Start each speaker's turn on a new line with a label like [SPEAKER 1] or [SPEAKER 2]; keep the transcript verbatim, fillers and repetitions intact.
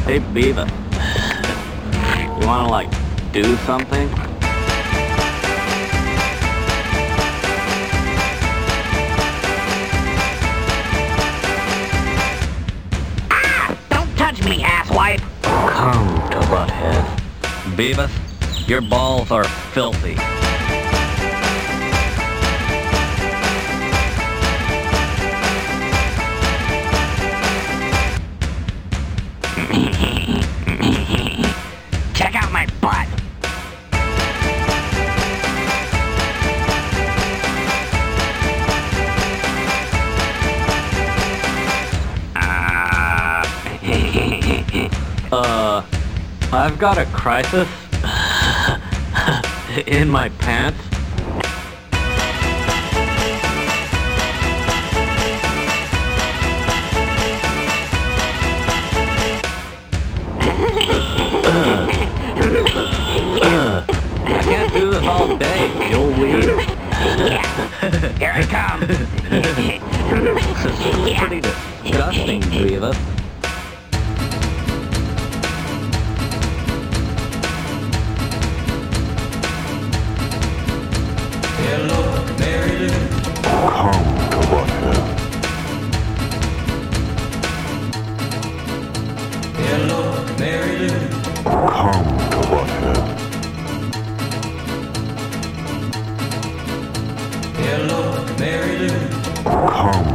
[SPEAKER 1] Hey, Beavis. You wanna, like, do something?
[SPEAKER 2] Ah! Don't touch me, asswipe!
[SPEAKER 1] Come to Butthead. Beavis, your balls are filthy.
[SPEAKER 2] Check out my butt.
[SPEAKER 1] Uh, uh, I've got a crisis in my pants. I can't do this all day, you'll leave.
[SPEAKER 2] Yeah, here I come.
[SPEAKER 1] This is pretty disgusting, Beavis.
[SPEAKER 3] Hello, Mary Lou.
[SPEAKER 4] Come to Butthead.
[SPEAKER 3] Hello, Mary Lou.
[SPEAKER 4] Come to Butthead.
[SPEAKER 3] Hello, Mary Lou.
[SPEAKER 4] Come